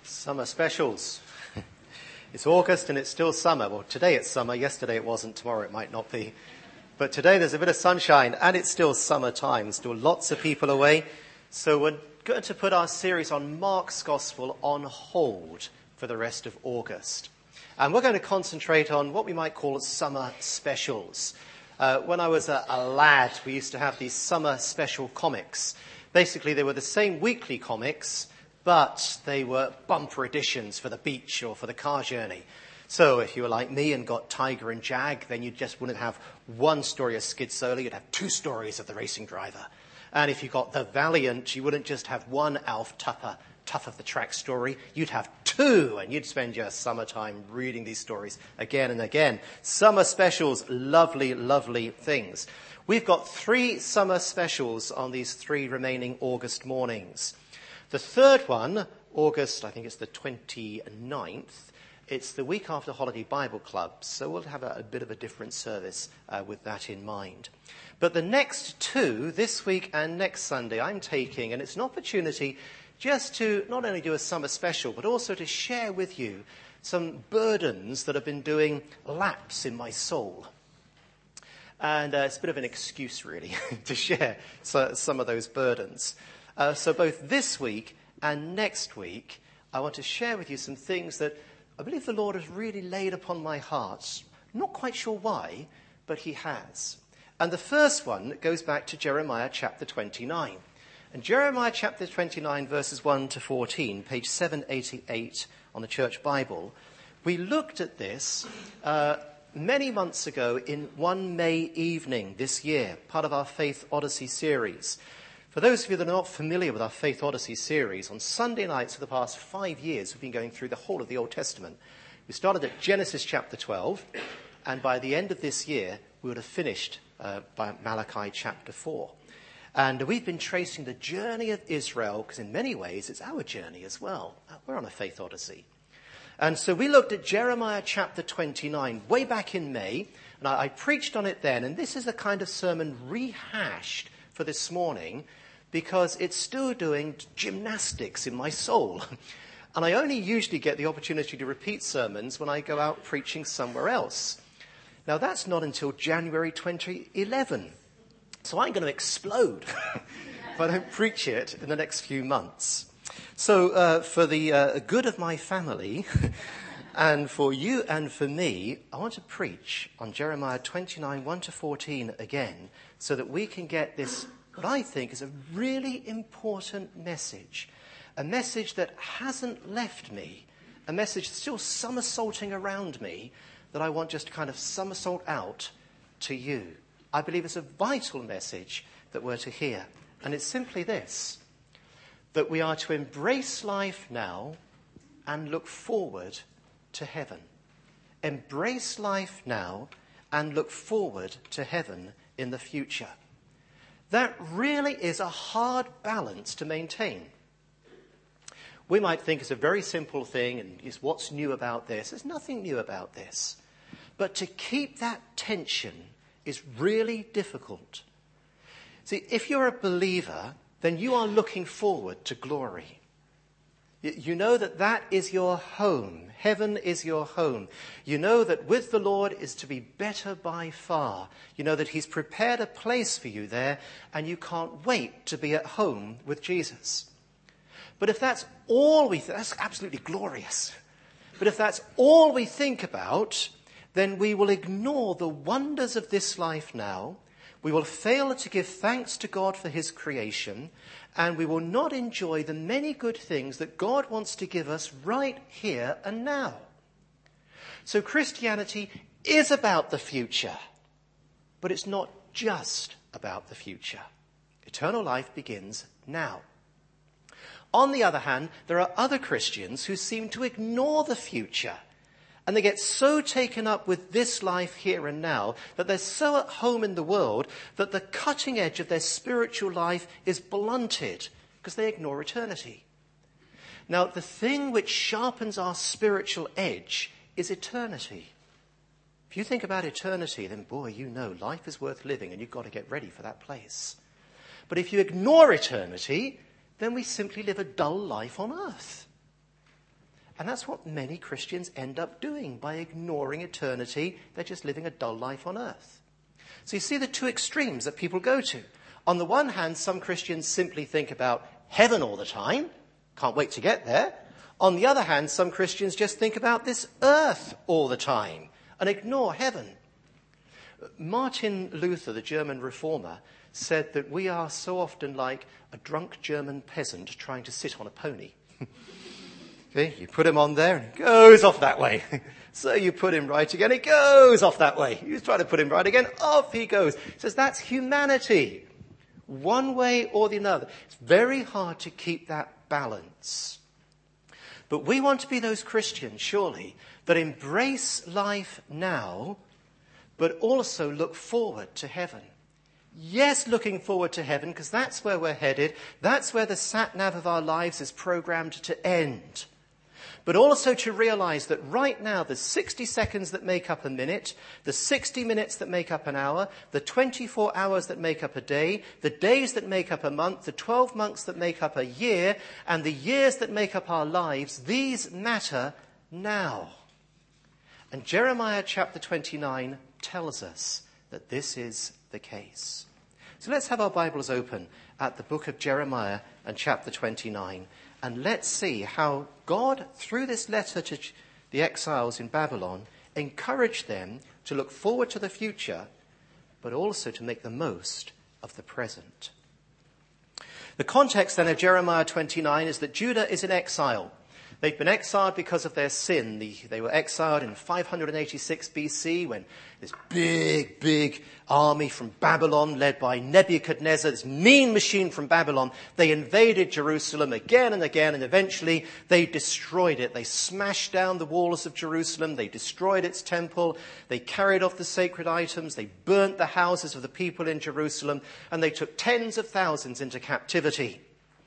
Summer specials. It's August and it's still summer. Well, today it's summer. Yesterday it wasn't. Tomorrow it might not be. But today there's a bit of sunshine and it's still summertime. Still lots of people away. So we're going to put our series on Mark's Gospel on hold for the rest of August. And we're going to concentrate on what we might call summer specials. When I was a lad, we used to have these summer special comics. Basically, they were the same weekly comics, but they were bumper editions for the beach or for the car journey. So if you were like me and got Tiger and Jag, then you just wouldn't have one story of Skid Solar, you'd have two stories of the racing driver. And if you got The Valiant, you wouldn't just have one Alf Tough of the Track story, you'd have two, and you'd spend your summertime reading these stories again and again. Summer specials, lovely, lovely things. We've got 3 summer specials on these 3 remaining August mornings. The third one, August, I think it's the 29th, it's the week after Holiday Bible Club, so we'll have a bit of a different service with that in mind. But the next 2, this week and next Sunday, I'm taking, and it's an opportunity just to not only do a summer special, but also to share with you some burdens that have been doing laps in my soul. And it's a bit of an excuse, really, to share some of those burdens. So both this week and next week, I want to share with you some things that I believe the Lord has really laid upon my heart. Not quite sure why, but he has. And the first one goes back to Jeremiah chapter 29. And Jeremiah chapter 29, verses 1 to 14, page 788 on the Church Bible, we looked at this many months ago in one May evening this year, part of our Faith Odyssey series. For those of you that are not familiar with our Faith Odyssey series, on Sunday nights for the past 5 years, we've been going through the whole of the Old Testament. We started at Genesis chapter 12, and by the end of this year, we would have finished by Malachi chapter 4. And we've been tracing the journey of Israel, because in many ways it's our journey as well. We're on a Faith Odyssey. And so we looked at Jeremiah chapter 29 way back in May, and I preached on it then, and this is the kind of sermon rehashed for this morning, because it's still doing gymnastics in my soul. And I only usually get the opportunity to repeat sermons when I go out preaching somewhere else. Now, that's not until January 2011. So I'm going to explode if I don't preach it in the next few months. So for the good of my family and for you and for me, I want to preach on Jeremiah 29, 1 to 14 again, so that we can get this, what I think is a really important message, a message that hasn't left me, a message still somersaulting around me that I want just to kind of somersault out to you. I believe it's a vital message that we're to hear. And it's simply this, that we are to embrace life now and look forward to heaven. Embrace life now and look forward to heaven in the future. That really is a hard balance to maintain. We might think it's a very simple thing, and is what's new about this? There's nothing new about this. But to keep that tension is really difficult. See, if you're a believer, then you are looking forward to glory. You know that that is your home. Heaven is your home. You know that with the Lord is to be better by far. You know that he's prepared a place for you there, and you can't wait to be at home with Jesus. But if that's all that's absolutely glorious. But if that's all we think about, then we will ignore the wonders of this life now. We will fail to give thanks to God for his creation, and we will not enjoy the many good things that God wants to give us right here and now. So Christianity is about the future, but it's not just about the future. Eternal life begins now. On the other hand, there are other Christians who seem to ignore the future. And they get so taken up with this life here and now that they're so at home in the world that the cutting edge of their spiritual life is blunted because they ignore eternity. Now, the thing which sharpens our spiritual edge is eternity. If you think about eternity, then boy, you know life is worth living and you've got to get ready for that place. But if you ignore eternity, then we simply live a dull life on earth. And that's what many Christians end up doing by ignoring eternity. They're just living a dull life on earth. So you see the two extremes that people go to. On the one hand, some Christians simply think about heaven all the time. Can't wait to get there. On the other hand, some Christians just think about this earth all the time and ignore heaven. Martin Luther, the German reformer, said that we are so often like a drunk German peasant trying to sit on a pony. Okay, you put him on there and he goes off that way. So you put him right again, he goes off that way. You try to put him right again, off he goes. He says that's humanity. One way or the other. It's very hard to keep that balance. But we want to be those Christians, surely, that embrace life now, but also look forward to heaven. Yes, looking forward to heaven, because that's where we're headed. That's where the sat-nav of our lives is programmed to end. But also to realize that right now, the 60 seconds that make up a minute, the 60 minutes that make up an hour, the 24 hours that make up a day, the days that make up a month, the 12 months that make up a year, and the years that make up our lives, these matter now. And Jeremiah chapter 29 tells us that this is the case. So let's have our Bibles open at the book of Jeremiah and chapter 29. And let's see how God, through this letter to the exiles in Babylon, encouraged them to look forward to the future, but also to make the most of the present. The context then of Jeremiah 29 is that Judah is in exile. They've been exiled because of their sin. They were exiled in 586 BC when this big army from Babylon, led by Nebuchadnezzar, this mean machine from Babylon, they invaded Jerusalem again and again, and eventually they destroyed it. They smashed down the walls of Jerusalem. They destroyed its temple. They carried off the sacred items. They burnt the houses of the people in Jerusalem, and they took tens of thousands into captivity.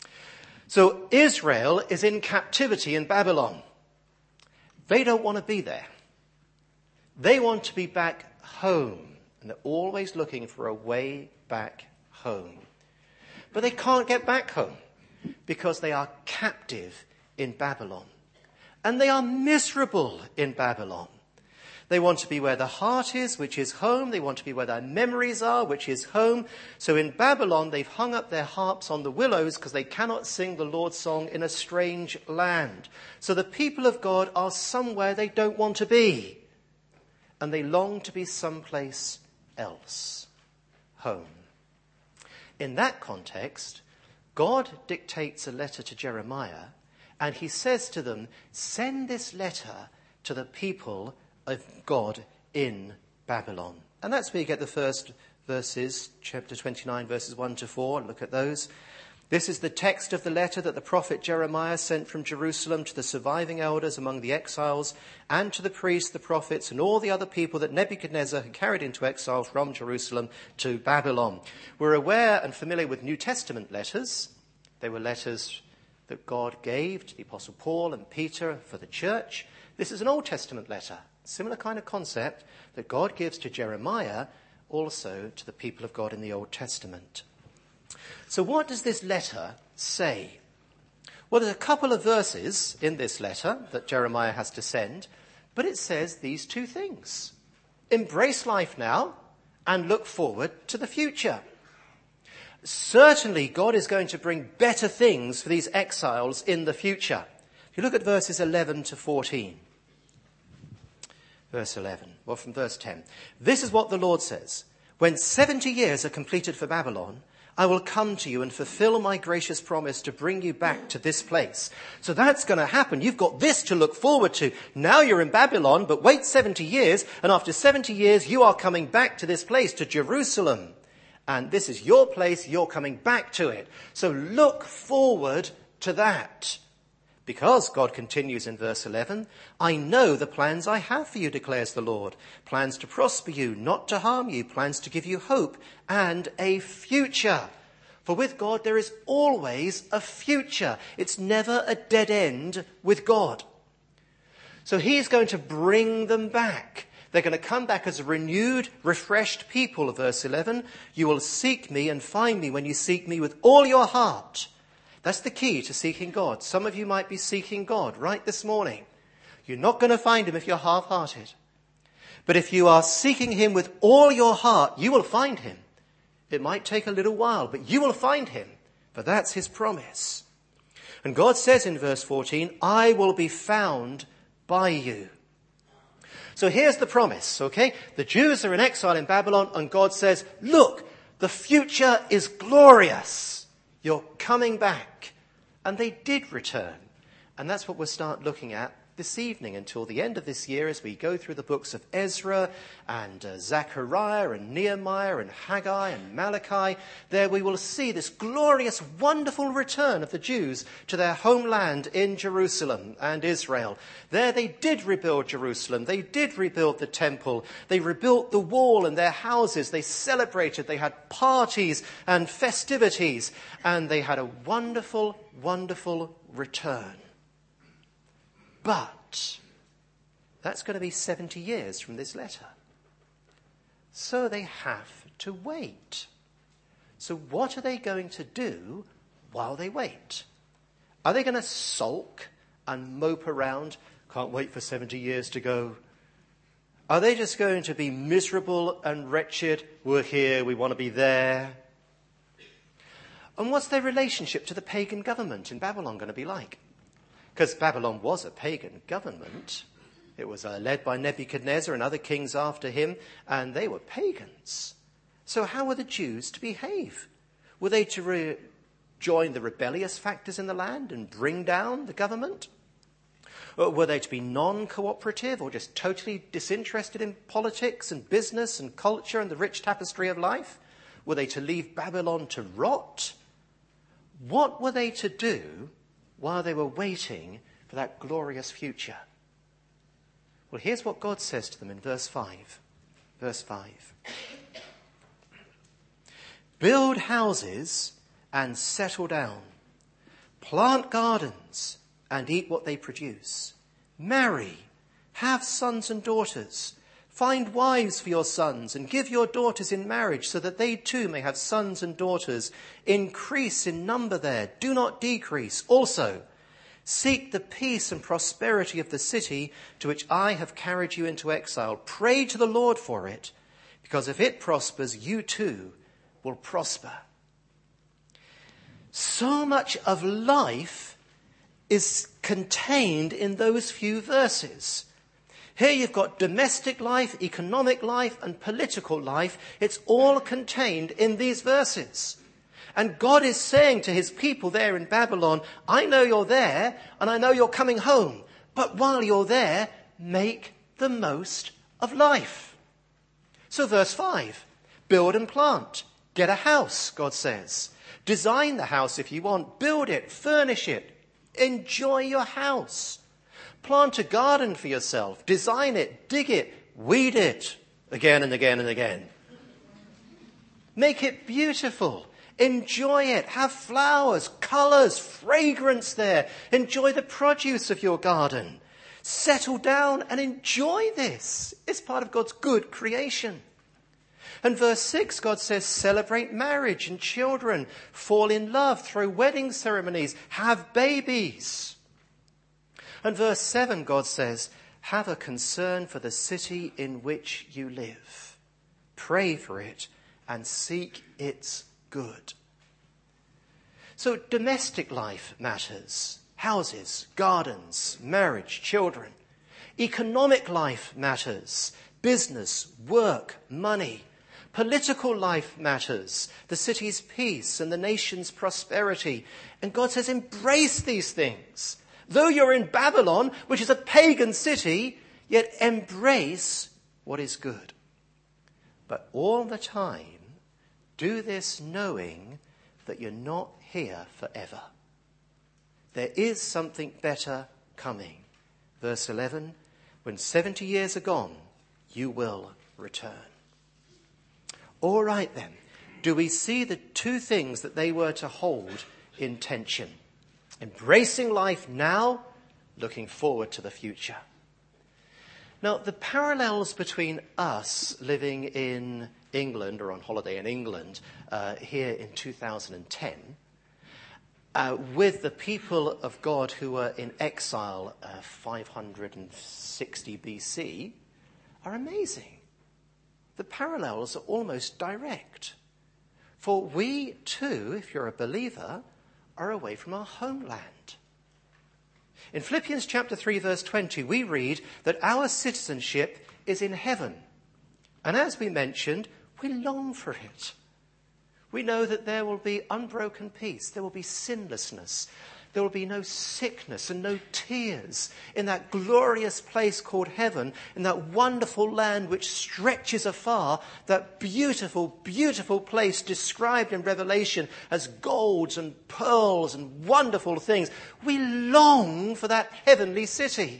So Israel is in captivity in Babylon. They don't want to be there. They want to be back home. And they're always looking for a way back home. But they can't get back home because they are captive in Babylon. And they are miserable in Babylon. They want to be where the heart is, which is home. They want to be where their memories are, which is home. So in Babylon, they've hung up their harps on the willows because they cannot sing the Lord's song in a strange land. So the people of God are somewhere they don't want to be. And they long to be someplace else. Home. In that context, God dictates a letter to Jeremiah, and he says to them, send this letter to the people of God in Babylon. And that's where you get the first verses, chapter 29, verses 1 to 4. Look at those. This is the text of the letter that the prophet Jeremiah sent from Jerusalem to the surviving elders among the exiles and to the priests, the prophets, and all the other people that Nebuchadnezzar had carried into exile from Jerusalem to Babylon. We're aware and familiar with New Testament letters. They were letters that God gave to the Apostle Paul and Peter for the church. This is an Old Testament letter. Similar kind of concept that God gives to Jeremiah, also to the people of God in the Old Testament. So what does this letter say? Well, there's a couple of verses in this letter that Jeremiah has to send, but it says these two things. Embrace life now and look forward to the future. Certainly, God is going to bring better things for these exiles in the future. If you look at verses 11 to 14. Verse 11, well, from verse 10. This is what the Lord says. When 70 years are completed for Babylon, I will come to you and fulfill my gracious promise to bring you back to this place. So that's going to happen. You've got this to look forward to. Now you're in Babylon, but wait 70 years, and after 70 years, you are coming back to this place, to Jerusalem. And this is your place, you're coming back to it. So look forward to that. Because, God continues in verse 11, I know the plans I have for you, declares the Lord. Plans to prosper you, not to harm you. Plans to give you hope and a future. For with God there is always a future. It's never a dead end with God. So he's going to bring them back. They're going to come back as a renewed, refreshed people, verse 11. You will seek me and find me when you seek me with all your heart. That's the key to seeking God. Some of you might be seeking God right this morning. You're not going to find him if you're half-hearted. But if you are seeking him with all your heart, you will find him. It might take a little while, but you will find him, for that's his promise. And God says in verse 14, I will be found by you. So here's the promise, okay? The Jews are in exile in Babylon, and God says, look, the future is glorious. You're coming back. And they did return. And that's what we'll start looking at this evening until the end of this year as we go through the books of Ezra and Zechariah and Nehemiah and Haggai and Malachi. There we will see this glorious, wonderful return of the Jews to their homeland in Jerusalem and Israel. There they did rebuild Jerusalem. They did rebuild the temple. They rebuilt the wall and their houses. They celebrated. They had parties and festivities. And they had a wonderful, wonderful return. But that's going to be 70 years from this letter. So they have to wait. So what are they going to do while they wait? Are they going to sulk and mope around? Can't wait for 70 years to go. Are they just going to be miserable and wretched? We're here, we want to be there. And what's their relationship to the pagan government in Babylon going to be like? Because Babylon was a pagan government. It was led by Nebuchadnezzar and other kings after him, and they were pagans. So how were the Jews to behave? Were they to join the rebellious factors in the land and bring down the government? Or were they to be non-cooperative or just totally disinterested in politics and business and culture and the rich tapestry of life? Were they to leave Babylon to rot? What were they to do while they were waiting for that glorious future? Well, here's what God says to them in verse 5. Verse 5. Build houses and settle down. Plant gardens and eat what they produce. Marry, have sons and daughters. Find wives for your sons and give your daughters in marriage so that they too may have sons and daughters. Increase in number there, do not decrease. Also, seek the peace and prosperity of the city to which I have carried you into exile. Pray to the Lord for it, because if it prospers, you too will prosper. So much of life is contained in those few verses. Here you've got domestic life, economic life, and political life. It's all contained in these verses. And God is saying to his people there in Babylon, I know you're there, and I know you're coming home. But while you're there, make the most of life. So verse 5, build and plant. Get a house, God says. Design the house if you want. Build it, furnish it. Enjoy your house. Plant a garden for yourself. Design it, dig it, weed it again and again and again. Make it beautiful. Enjoy it. Have flowers, colours, fragrance there. Enjoy the produce of your garden. Settle down and enjoy this. It's part of God's good creation. And verse 6, God says, celebrate marriage and children. Fall in love. Throw wedding ceremonies. Have babies. And verse 7, God says, have a concern for the city in which you live. Pray for it and seek its good. So domestic life matters. Houses, gardens, marriage, children. Economic life matters. Business, work, money. Political life matters. The city's peace and the nation's prosperity. And God says, embrace these things. Though you're in Babylon, which is a pagan city, yet embrace what is good. But all the time, do this knowing that you're not here forever. There is something better coming. Verse 11, when 70 years are gone, you will return. All right then, do we see the two things that they were to hold in tension? Embracing life now, looking forward to the future. Now, the parallels between us living in England or on holiday in England here in 2010 with the people of God who were in exile 560 BC are amazing. The parallels are almost direct. For we too, if you're a believer, are away from our homeland. In Philippians chapter 3 verse 20, we read that our citizenship is in heaven. And as we mentioned, we long for it. We know that there will be unbroken peace, there will be sinlessness, there will be no sickness and no tears in that glorious place called heaven, in that wonderful land which stretches afar, that beautiful, beautiful place described in Revelation as golds and pearls and wonderful things. We long for that heavenly city.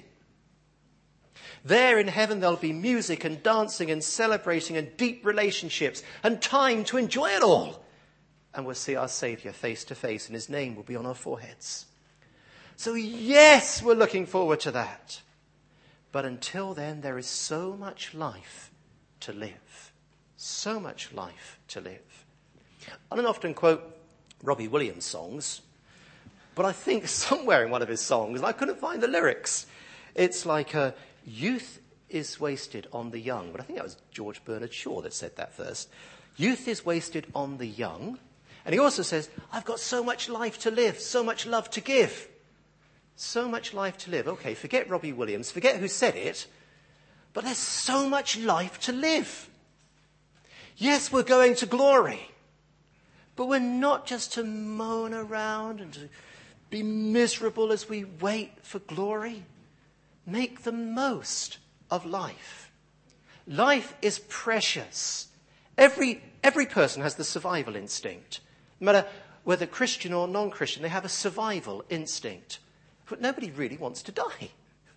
There in heaven there'll be music and dancing and celebrating and deep relationships and time to enjoy it all. And we'll see our Saviour face to face and his name will be on our foreheads. So yes, we're looking forward to that. But until then, there is so much life to live. So much life to live. I don't often quote Robbie Williams songs, but I think somewhere in one of his songs, I couldn't find the lyrics. It's like youth is wasted on the young. But I think that was George Bernard Shaw that said that first. Youth is wasted on the young. And he also says, I've got so much life to live, so much love to give. So much life to live. Okay, forget Robbie Williams, forget who said it. But there's so much life to live. Yes, we're going to glory. But we're not just to moan around and to be miserable as we wait for glory. Make the most of life. Life is precious. Every person has the survival instinct. No matter whether Christian or non-Christian, they have a survival instinct. But nobody really wants to die.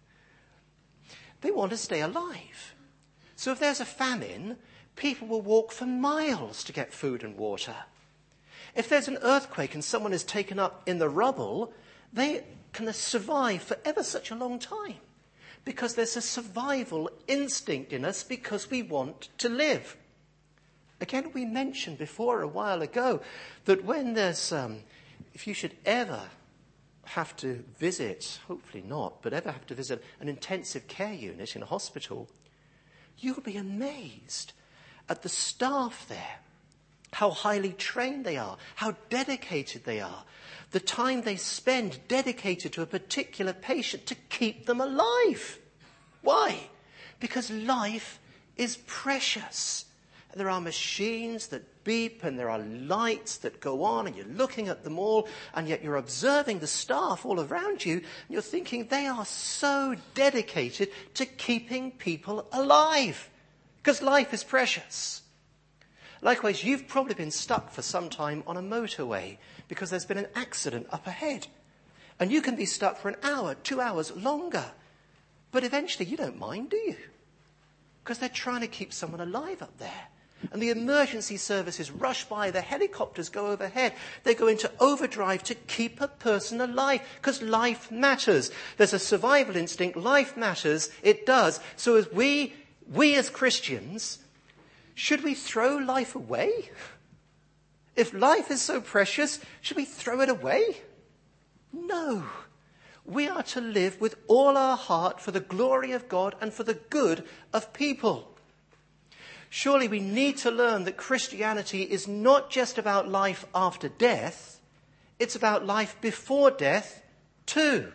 They want to stay alive. So if there's a famine, people will walk for miles to get food and water. If there's an earthquake and someone is taken up in the rubble, they can survive for ever such a long time. Because there's a survival instinct in us because we want to live. Again, we mentioned before a while ago that when there's, if you should ever have to visit, hopefully not, but ever have to visit an intensive care unit in a hospital, you'll be amazed at the staff there, how highly trained they are, how dedicated they are, the time they spend dedicated to a particular patient to keep them alive. Why? Because life is precious. There are machines that beep and there are lights that go on and you're looking at them all and yet you're observing the staff all around you and you're thinking they are so dedicated to keeping people alive because life is precious. Likewise, you've probably been stuck for some time on a motorway because there's been an accident up ahead and you can be stuck for an hour, 2 hours longer. But eventually you don't mind, do you? Because they're trying to keep someone alive up there. And the emergency services rush by, the helicopters go overhead. They go into overdrive to keep a person alive because life matters. There's a survival instinct. Life matters. It does. So as we as Christians, should we throw life away? If life is so precious, should we throw it away? No. We are to live with all our heart for the glory of God and for the good of people. Surely we need to learn that Christianity is not just about life after death, it's about life before death too.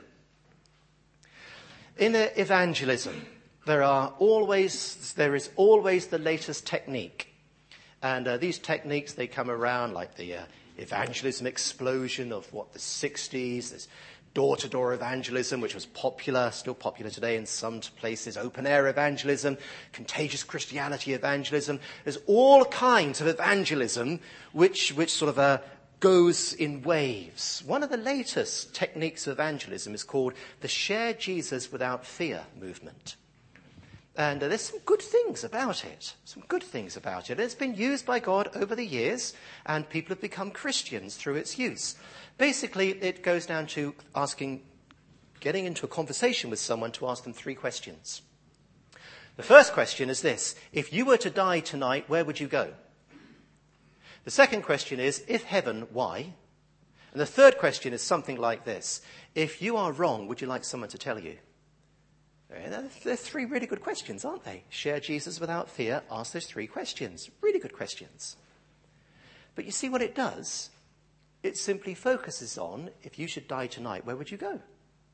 In evangelism, there is always the latest technique. And these techniques, they come around like the evangelism explosion of the 60s. There's door-to-door evangelism, which was popular, still popular today in some places, open-air evangelism, contagious Christianity evangelism. There's all kinds of evangelism which sort of goes in waves. One of the latest techniques of evangelism is called the Share Jesus Without Fear movement. And there's some good things about it. It's been used by God over the years, and people have become Christians through its use. Basically, it goes down to getting into a conversation with someone to ask them 3 questions. The first question is this: if you were to die tonight, where would you go? The second question is, if heaven, why? And the third question is something like this. If you are wrong, would you like someone to tell you? They're three really good questions, aren't they? Share Jesus without fear. Ask those three questions. Really good questions. But you see what it does? It simply focuses on, if you should die tonight, where would you go?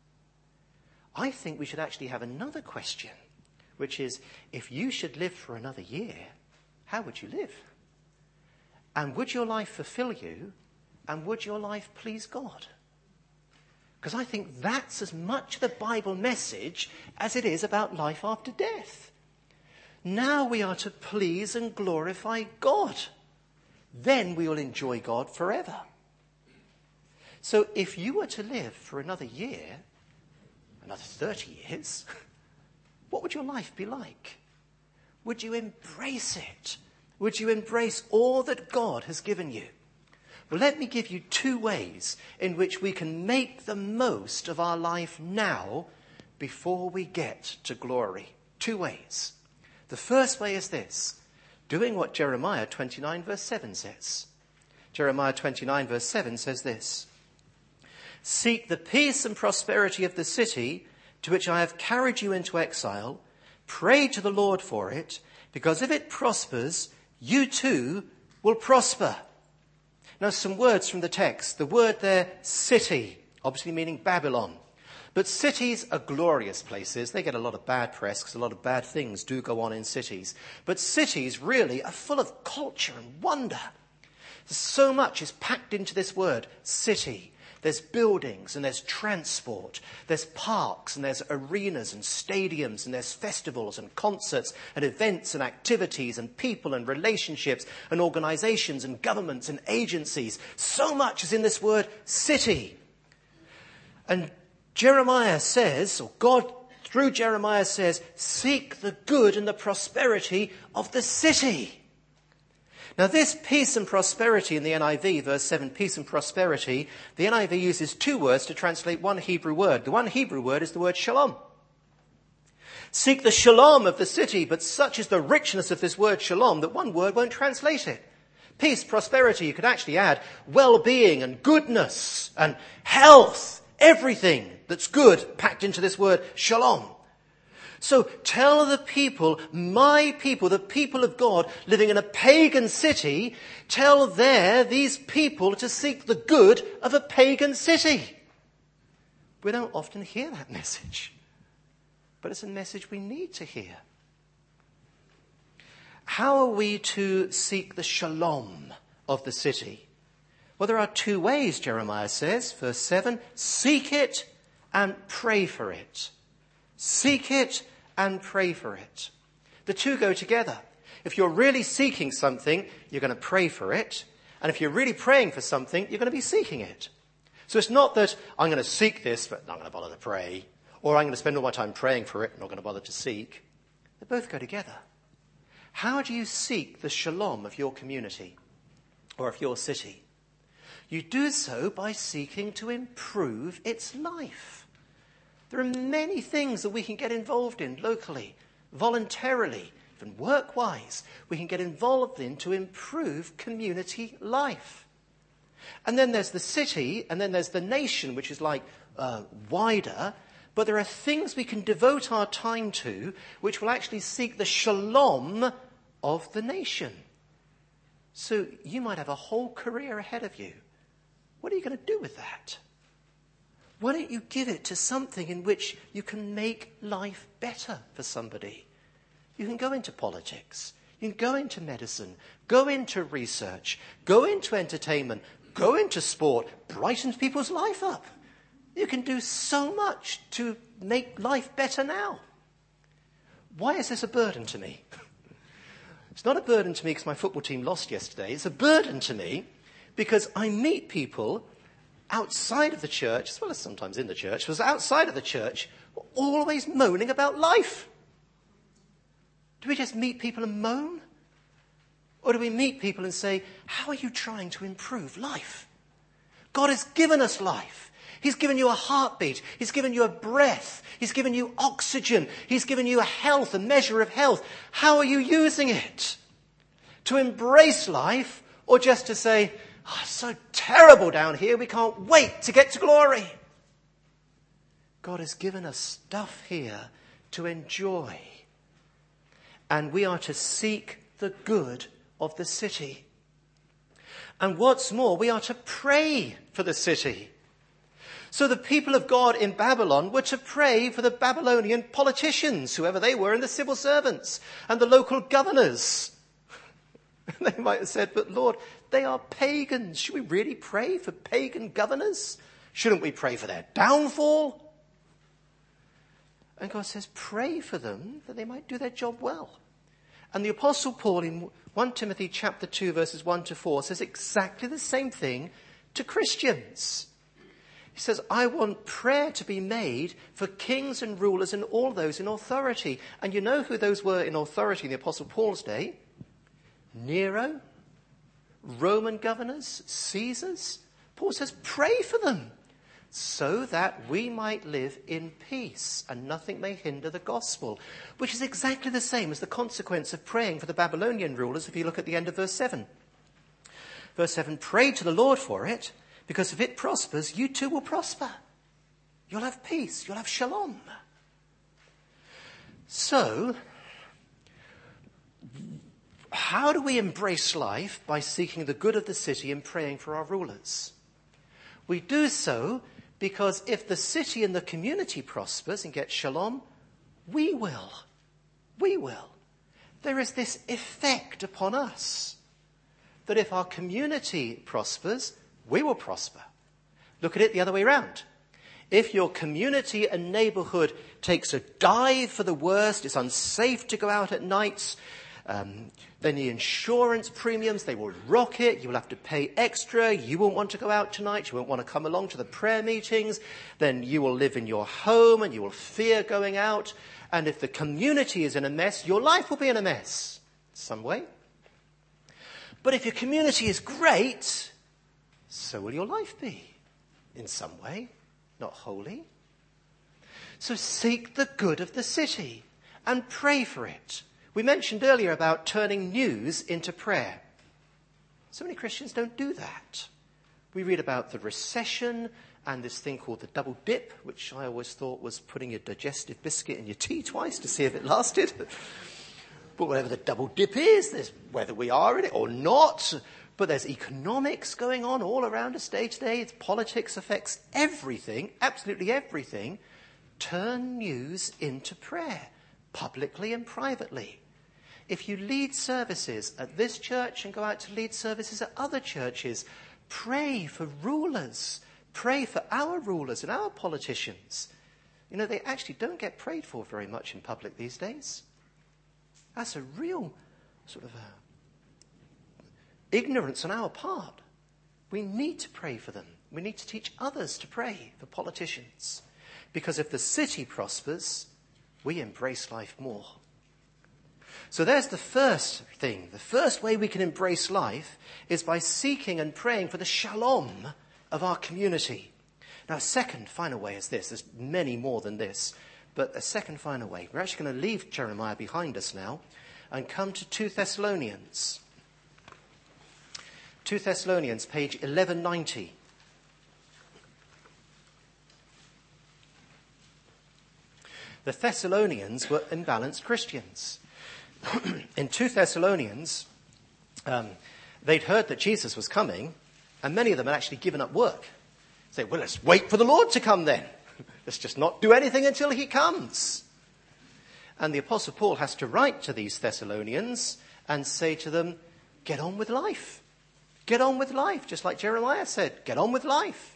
I think we should actually have another question, which is, if you should live for another year, how would you live? And would your life fulfill you? And would your life please God? Because I think that's as much the Bible message as it is about life after death. Now we are to please and glorify God. Then we will enjoy God forever. So if you were to live for another year, another 30 years, what would your life be like? Would you embrace it? Would you embrace all that God has given you? Well, let me give you two ways in which we can make the most of our life now before we get to glory. Two ways. The first way is this, doing what Jeremiah 29 verse 7 says. Jeremiah 29 verse 7 says this, "Seek the peace and prosperity of the city to which I have carried you into exile. Pray to the Lord for it, because if it prospers, you too will prosper." Now, some words from the text. The word there, city, obviously meaning Babylon. But cities are glorious places. They get a lot of bad press because a lot of bad things do go on in cities. But cities really are full of culture and wonder. So much is packed into this word, city. There's buildings and there's transport. There's parks and there's arenas and stadiums and there's festivals and concerts and events and activities and people and relationships and organizations and governments and agencies. So much is in this word city. And Jeremiah says, or God through Jeremiah says, seek the good and the prosperity of the city. Now this peace and prosperity in the NIV, verse 7, peace and prosperity, the NIV uses two words to translate one Hebrew word. The one Hebrew word is the word shalom. Seek the shalom of the city, but such is the richness of this word shalom that one word won't translate it. Peace, prosperity, you could actually add well-being and goodness and health, everything that's good packed into this word shalom. So tell the people, my people, the people of God living in a pagan city, tell these people to seek the good of a pagan city. We don't often hear that message, but it's a message we need to hear. How are we to seek the shalom of the city? Well, there are two ways, Jeremiah says. Verse 7, seek it and pray for it. Seek it and pray for it. The two go together. If you're really seeking something, you're going to pray for it. And if you're really praying for something, you're going to be seeking it. So it's not that I'm going to seek this, but not going to bother to pray. Or I'm going to spend all my time praying for it, not going to bother to seek. They both go together. How do you seek the shalom of your community or of your city? You do so by seeking to improve its life. There are many things that we can get involved in locally, voluntarily, even work-wise. We can get involved in to improve community life. And then there's the city, and then there's the nation, which is like wider. But there are things we can devote our time to which will actually seek the shalom of the nation. So you might have a whole career ahead of you. What are you going to do with that? Why don't you give it to something in which you can make life better for somebody? You can go into politics. You can go into medicine. Go into research. Go into entertainment. Go into sport. Brighten people's life up. You can do so much to make life better now. Why is this a burden to me? It's not a burden to me because my football team lost yesterday. It's a burden to me because I meet people outside of the church, as well as sometimes in the church, but outside of the church, who are always moaning about life. Do we just meet people and moan? Or do we meet people and say, how are you trying to improve life? God has given us life. He's given you a heartbeat. He's given you a breath. He's given you oxygen. He's given you a health, a measure of health. How are you using it? To embrace life or just to say, oh, I'm so terrible down here. We can't wait to get to glory. God has given us stuff here to enjoy. And we are to seek the good of the city. And what's more, we are to pray for the city. So the people of God in Babylon were to pray for the Babylonian politicians, whoever they were, and the civil servants, and the local governors. They might have said, but Lord, they are pagans. Should we really pray for pagan governors? Shouldn't we pray for their downfall? And God says, pray for them that they might do their job well. And the Apostle Paul in 1 Timothy chapter 2 verses 1 to 4 says exactly the same thing to Christians. He says, I want prayer to be made for kings and rulers and all those in authority. And you know who those were in authority in the Apostle Paul's day? Nero, Roman governors, Caesars. Paul says, pray for them so that we might live in peace and nothing may hinder the gospel, which is exactly the same as the consequence of praying for the Babylonian rulers if you look at the end of verse 7. Verse 7, pray to the Lord for it, because if it prospers, you too will prosper. You'll have peace. You'll have shalom. So, how do we embrace life? By seeking the good of the city and praying for our rulers. We do so because if the city and the community prospers and gets shalom, we will. We will. There is this effect upon us that if our community prospers, we will prosper. Look at it the other way around. If your community and neighborhood takes a dive for the worst, it's unsafe to go out at nights, then the insurance premiums, they will rocket. You will have to pay extra. You won't want to go out tonight. You won't want to come along to the prayer meetings. Then you will live in your home and you will fear going out. And if the community is in a mess, your life will be in a mess some way. But if your community is great, so will your life be in some way, not wholly. So seek the good of the city and pray for it. We mentioned earlier about turning news into prayer. So many Christians don't do that. We read about the recession and this thing called the double dip, which I always thought was putting your digestive biscuit in your tea twice to see if it lasted. But whatever the double dip is, there's whether we are in it or not. But there's economics going on all around us day to day. It's politics affects everything, absolutely everything. Turn news into prayer, publicly and privately. If you lead services at this church and go out to lead services at other churches, pray for rulers. Pray for our rulers and our politicians. You know, they actually don't get prayed for very much in public these days. That's a real sort of ignorance on our part. We need to pray for them. We need to teach others to pray for politicians. Because if the city prospers, we embrace life more. So there's the first thing. The first way we can embrace life is by seeking and praying for the shalom of our community. Now, a second final way is this. There's many more than this. But a second final way. We're actually going to leave Jeremiah behind us now and come to 2 Thessalonians. 2 Thessalonians, page 1190. The Thessalonians were imbalanced Christians. In 2 Thessalonians, they'd heard that Jesus was coming, and many of them had actually given up work. Say, well, let's wait for the Lord to come then. Let's just not do anything until he comes. And the Apostle Paul has to write to these Thessalonians and say to them, get on with life. Get on with life, just like Jeremiah said, get on with life.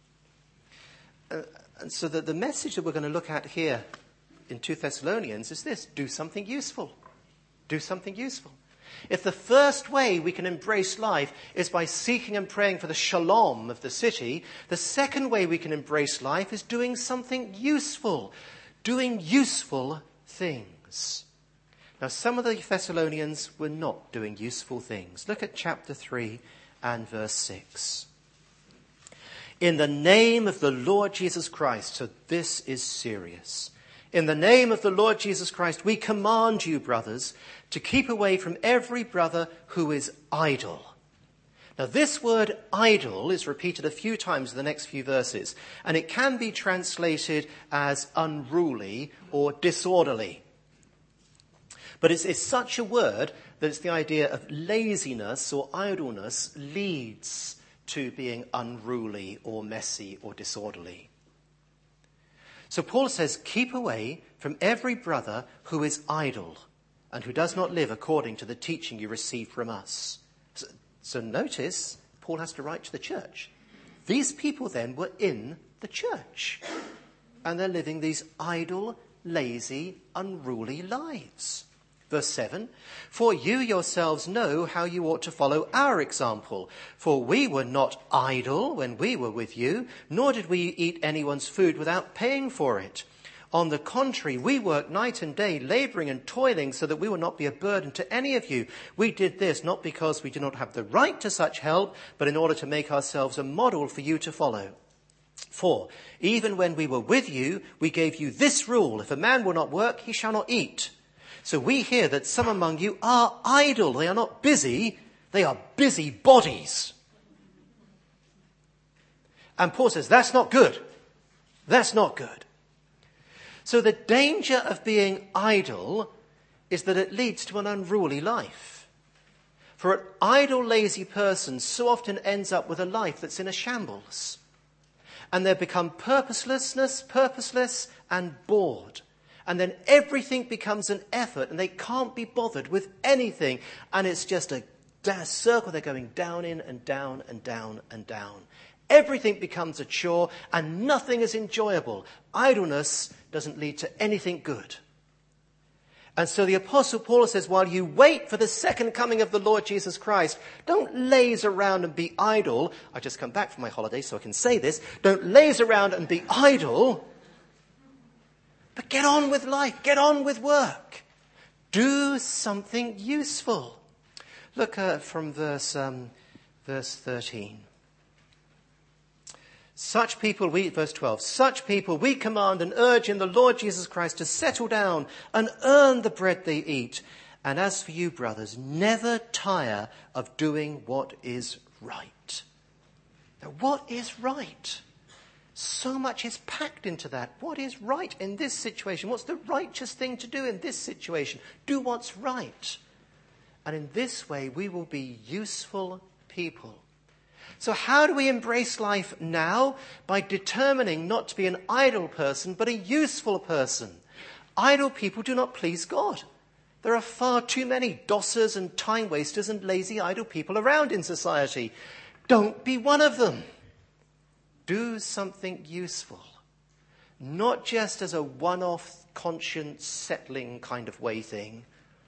And so the message that we're going to look at here in 2 Thessalonians is this: do something useful. Do something useful. If the first way we can embrace life is by seeking and praying for the shalom of the city, the second way we can embrace life is doing something useful. Doing useful things. Now, some of the Thessalonians were not doing useful things. Look at chapter 3 and verse 6. In the name of the Lord Jesus Christ, so this is serious. In the name of the Lord Jesus Christ, we command you, brothers, to keep away from every brother who is idle. Now, this word idle is repeated a few times in the next few verses, and it can be translated as unruly or disorderly. But it's such a word that it's the idea of laziness or idleness leads to being unruly or messy or disorderly. So Paul says, keep away from every brother who is idle and who does not live according to the teaching you received from us. So notice, Paul has to write to the church. These people then were in the church, and they're living these idle, lazy, unruly lives. Verse 7, for you yourselves know how you ought to follow our example. For we were not idle when we were with you, nor did we eat anyone's food without paying for it. On the contrary, we worked night and day, laboring and toiling so that we would not be a burden to any of you. We did this not because we do not have the right to such help, but in order to make ourselves a model for you to follow. For even when we were with you, we gave you this rule: if a man will not work, he shall not eat. So we hear that some among you are idle. They are not busy. They are busy bodies. And Paul says, that's not good. That's not good. So the danger of being idle is that it leads to an unruly life. For an idle, lazy person so often ends up with a life that's in a shambles. And they become purposeless and bored. And then everything becomes an effort and they can't be bothered with anything. And it's just a circle they're going down in and down and down and down. Everything becomes a chore and nothing is enjoyable. Idleness doesn't lead to anything good. And so the Apostle Paul says, while you wait for the second coming of the Lord Jesus Christ, don't laze around and be idle. I just come back from my holiday so I can say this. Don't laze around and be idle. But get on with life. Get on with work. Do something useful. Look from verse 13. Verse 12, such people we command and urge in the Lord Jesus Christ to settle down and earn the bread they eat. And as for you, brothers, never tire of doing what is right. Now, what is right? So much is packed into that. What is right in this situation? What's the righteous thing to do in this situation? Do what's right. And in this way, we will be useful people. So how do we embrace life now? By determining not to be an idle person, but a useful person. Idle people do not please God. There are far too many dossers and time wasters and lazy idle people around in society. Don't be one of them. Do something useful. Not just as a one-off conscience settling kind of way thing,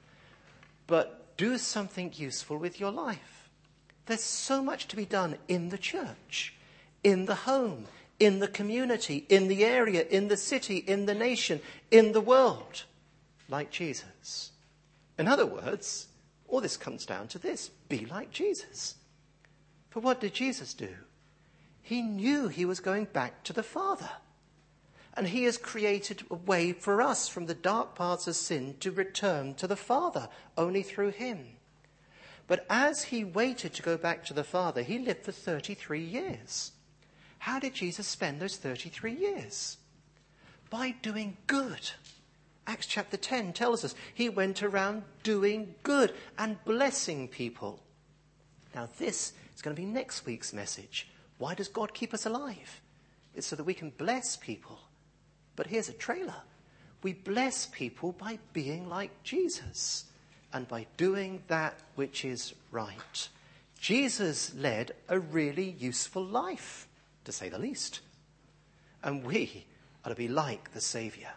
but do something useful with your life. There's so much to be done in the church, in the home, in the community, in the area, in the city, in the nation, in the world, like Jesus. In other words, all this comes down to this: be like Jesus. For what did Jesus do? He knew he was going back to the Father. And he has created a way for us from the dark paths of sin to return to the Father, only through him. But as he waited to go back to the Father, he lived for 33 years. How did Jesus spend those 33 years? By doing good. Acts chapter 10 tells us he went around doing good and blessing people. Now this is going to be next week's message. Why does God keep us alive? It's so that we can bless people. But here's a trailer. We bless people by being like Jesus. And by doing that which is right. Jesus led a really useful life, to say the least. And we are to be like the Saviour.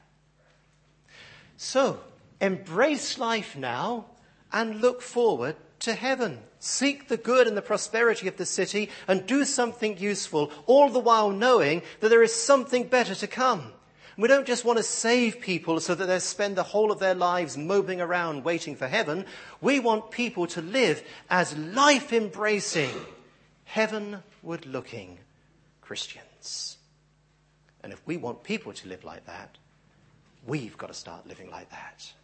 So, embrace life now and look forward to heaven. Seek the good and the prosperity of the city and do something useful, all the while knowing that there is something better to come. We don't just want to save people so that they spend the whole of their lives moping around waiting for heaven. We want people to live as life-embracing, heavenward-looking Christians. And if we want people to live like that, we've got to start living like that.